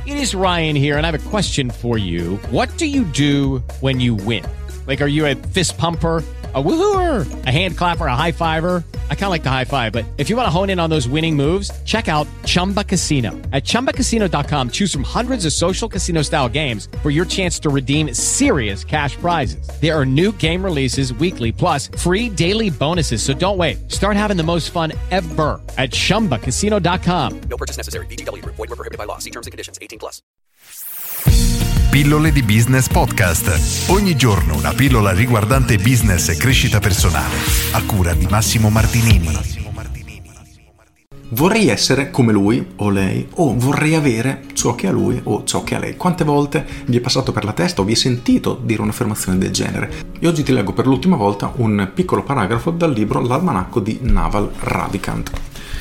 It is Ryan here, and I have a question for you. What do you do when you win? Like, are you a fist pumper, a woohooer, a hand clapper, a high fiver? I kind of like the high five, but if you want to hone in on those winning moves, check out Chumba Casino. At ChumbaCasino.com, choose from hundreds of social casino style games for your chance to redeem serious cash prizes. There are new game releases weekly, plus free daily bonuses. So don't wait. Start having the most fun ever at ChumbaCasino.com. No purchase necessary. VGW Group. Void where prohibited by law. See terms and conditions. 18+. Pillole di Business Podcast. Ogni giorno una pillola riguardante business e crescita personale. A cura di Massimo Martinini. Vorrei essere come lui o lei, o vorrei avere ciò che ha lui o ciò che ha lei. Quante volte vi è passato per la testa o vi è sentito dire un'affermazione del genere? E oggi ti leggo per l'ultima volta un piccolo paragrafo dal libro L'almanacco di Naval Ravikant.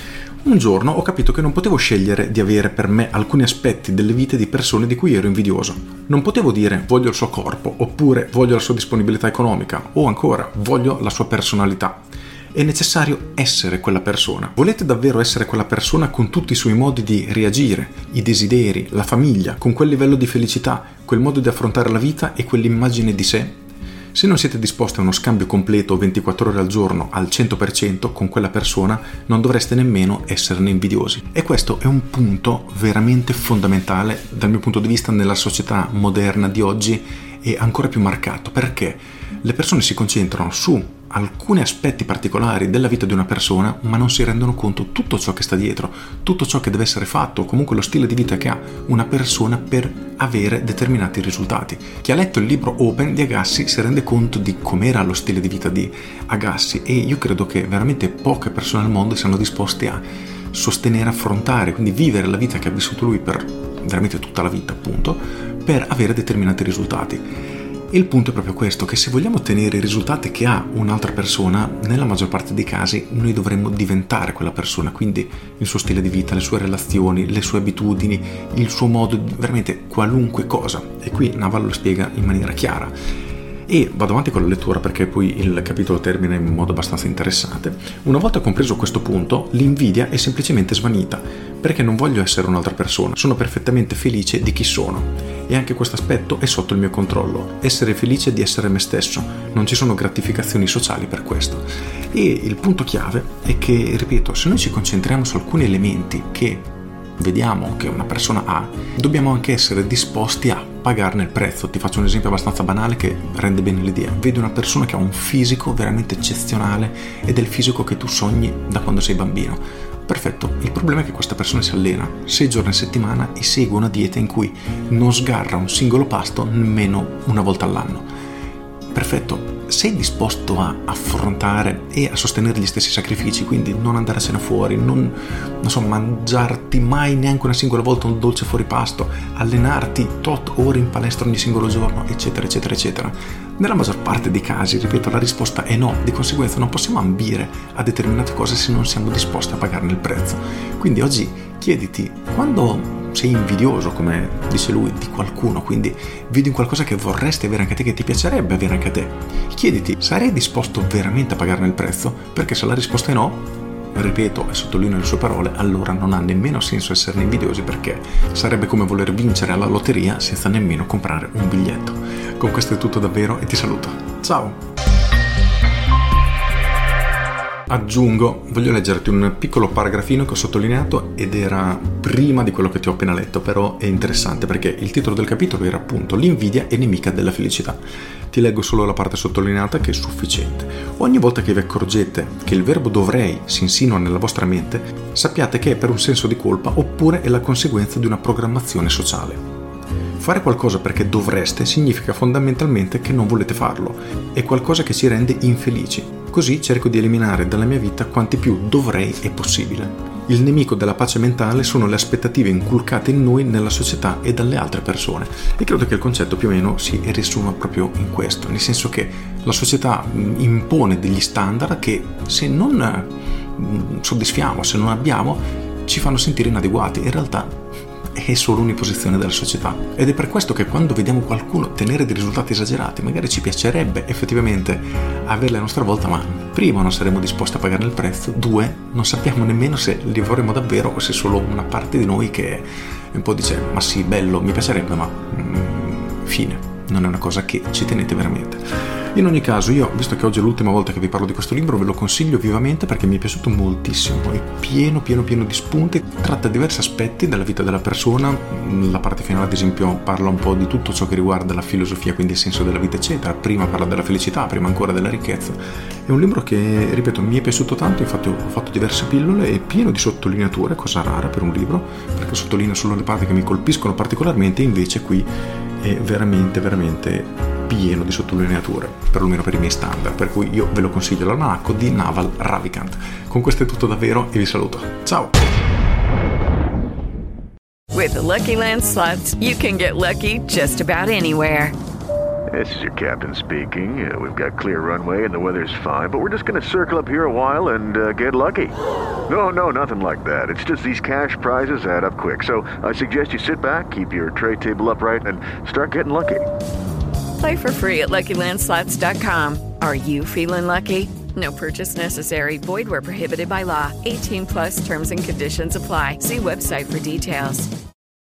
Un giorno ho capito che non potevo scegliere di avere per me alcuni aspetti delle vite di persone di cui ero invidioso. Non potevo dire voglio il suo corpo, oppure voglio la sua disponibilità economica, o ancora voglio la sua personalità. È necessario essere quella persona. Volete davvero essere quella persona con tutti i suoi modi di reagire, i desideri, la famiglia, con quel livello di felicità, quel modo di affrontare la vita e quell'immagine di sé? Se non siete disposti a uno scambio completo 24 ore al giorno al 100% con quella persona, non dovreste nemmeno esserne invidiosi. E questo è un punto veramente fondamentale dal mio punto di vista nella società moderna di oggi, e ancora più marcato, perché le persone si concentrano su alcuni aspetti particolari della vita di una persona, ma non si rendono conto tutto ciò che sta dietro, tutto ciò che deve essere fatto, comunque lo stile di vita che ha una persona per avere determinati risultati. Chi ha letto il libro Open di Agassi si rende conto di com'era lo stile di vita di Agassi, e io credo che veramente poche persone al mondo siano disposte a sostenere, affrontare, quindi vivere la vita che ha vissuto lui per veramente tutta la vita, appunto, per avere determinati risultati. E il punto è proprio questo, che se vogliamo ottenere i risultati che ha un'altra persona, nella maggior parte dei casi noi dovremmo diventare quella persona, quindi il suo stile di vita, le sue relazioni, le sue abitudini, il suo modo di veramente qualunque cosa. E qui Naval lo spiega in maniera chiara. E vado avanti con la lettura perché poi il capitolo termina in modo abbastanza interessante. Una volta compreso questo punto, l'invidia è semplicemente svanita, perché non voglio essere un'altra persona, sono perfettamente felice di chi sono. E anche questo aspetto è sotto il mio controllo, essere felice di essere me stesso, non ci sono gratificazioni sociali per questo. E il punto chiave è che, ripeto, se noi ci concentriamo su alcuni elementi che vediamo che una persona ha, dobbiamo anche essere disposti a pagarne il prezzo. Ti faccio un esempio abbastanza banale che rende bene l'idea. Vedi una persona che ha un fisico veramente eccezionale ed è il fisico che tu sogni da quando sei bambino. Perfetto, il problema è che questa persona si allena 6 giorni a settimana e segue una dieta in cui non sgarra un singolo pasto nemmeno una volta all'anno. Perfetto, sei disposto a affrontare e a sostenere gli stessi sacrifici, quindi non andare a cena fuori, non mangiarti mai neanche una singola volta un dolce fuori pasto, allenarti tot ore in palestra ogni singolo giorno, eccetera eccetera eccetera. Nella maggior parte dei casi, ripeto, la risposta è no, di conseguenza non possiamo ambire a determinate cose se non siamo disposti a pagarne il prezzo. Quindi oggi chiediti, quando sei invidioso, come dice lui, di qualcuno, quindi vedi in qualcosa che vorresti avere anche te, che ti piacerebbe avere anche te, chiediti, sarei disposto veramente a pagarne il prezzo? Perché se la risposta è no, ripeto e sottolineo le sue parole, allora non ha nemmeno senso esserne invidiosi, perché sarebbe come voler vincere alla lotteria senza nemmeno comprare un biglietto. Con questo è tutto davvero e ti saluto. Ciao! Aggiungo, voglio leggerti un piccolo paragrafino che ho sottolineato ed era prima di quello che ti ho appena letto, però è interessante perché il titolo del capitolo era appunto l'invidia è nemica della felicità. Ti leggo solo la parte sottolineata che è sufficiente. Ogni volta che vi accorgete che il verbo dovrei si insinua nella vostra mente, sappiate che è per un senso di colpa oppure è la conseguenza di una programmazione sociale. Fare qualcosa perché dovreste significa fondamentalmente che non volete farlo, è qualcosa che ci rende infelici. Così cerco di eliminare dalla mia vita quanti più dovrei è possibile. Il nemico della pace mentale sono le aspettative inculcate in noi, nella società e dalle altre persone. E credo che il concetto più o meno si riassuma proprio in questo, nel senso che la società impone degli standard che se non soddisfiamo, se non abbiamo, ci fanno sentire inadeguati. In realtà è solo un'imposizione della società, ed è per questo che quando vediamo qualcuno ottenere dei risultati esagerati, magari ci piacerebbe effettivamente averli a nostra volta, ma prima non saremo disposti a pagare il prezzo, 2 non sappiamo nemmeno se li vorremmo davvero o se è solo una parte di noi che e un po' dice ma sì, bello, mi piacerebbe, ma fine, non è una cosa che ci tenete veramente. In ogni caso, io, visto che oggi è l'ultima volta che vi parlo di questo libro, ve lo consiglio vivamente perché mi è piaciuto moltissimo, è pieno di spunti, tratta diversi aspetti della vita della persona. La parte finale, ad esempio, parla un po' di tutto ciò che riguarda la filosofia, quindi il senso della vita eccetera, prima parla della felicità, prima ancora della ricchezza. È un libro che, ripeto, mi è piaciuto tanto, infatti ho fatto diverse pillole, è pieno di sottolineature, cosa rara per un libro, perché sottolineo solo le parti che mi colpiscono particolarmente, invece qui è veramente pieno di sottolineature, perlomeno per i miei standard, per cui io ve lo consiglio, l'almanacco di Naval Ravikant. Con questo è tutto davvero e vi saluto. Ciao! With the Lucky Land Slots, you can get lucky just about anywhere. This is your captain speaking. We've got clear runway and the weather's fine, but we're just going to circle up here a while and get lucky. No, nothing like that. It's just these cash prizes add up quick. So I suggest you sit back, keep your tray table upright, and start getting lucky. Play for free at LuckyLandSlots.com. Are you feeling lucky? No purchase necessary. Void where prohibited by law. 18+ terms and conditions apply. See website for details.